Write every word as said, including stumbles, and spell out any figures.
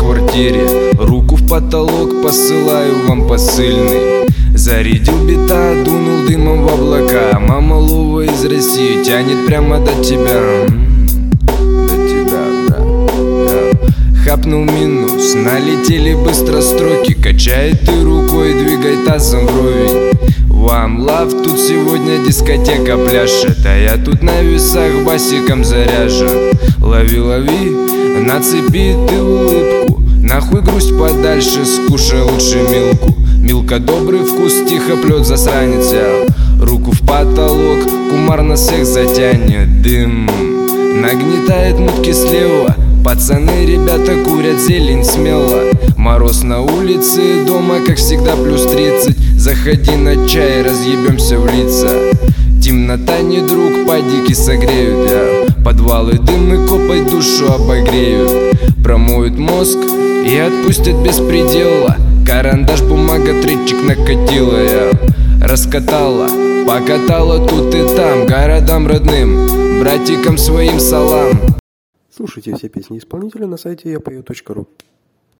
квартире. Руку в потолок, посылаю вам посыльный. Зарядил бита, дунул дымом в облака. Мама Лова из России тянет прямо до тебя. До тебя, да, да. Хапнул минус, налетели быстро строки. Качает ты рукой, двигай тазом вровень. One Love, тут сегодня дискотека пляшет, а я тут на весах басиком заряжен. Лови, лови, нацепи ты улыбку. Нахуй грусть подальше, скушай лучше Милку. Милка добрый вкус, тихо плет засранец я. Руку в потолок, кумар на всех затянет. Дым нагнетает мутки слева. Пацаны, ребята курят зелень смело. Мороз на улице, дома как всегда плюс тридцать. Заходи на чай, разъебемся в лица. Темнота не друг, падики согреют я. Подвалы дым и копой душу обогреют. Промоют мозг и отпустят без предела. Карандаш, бумага, тречик накатила я. Раскатала, покатала тут и там. Городам родным, братикам своим салам. Слушайте все песни исполнителя на сайте я пою точка ру.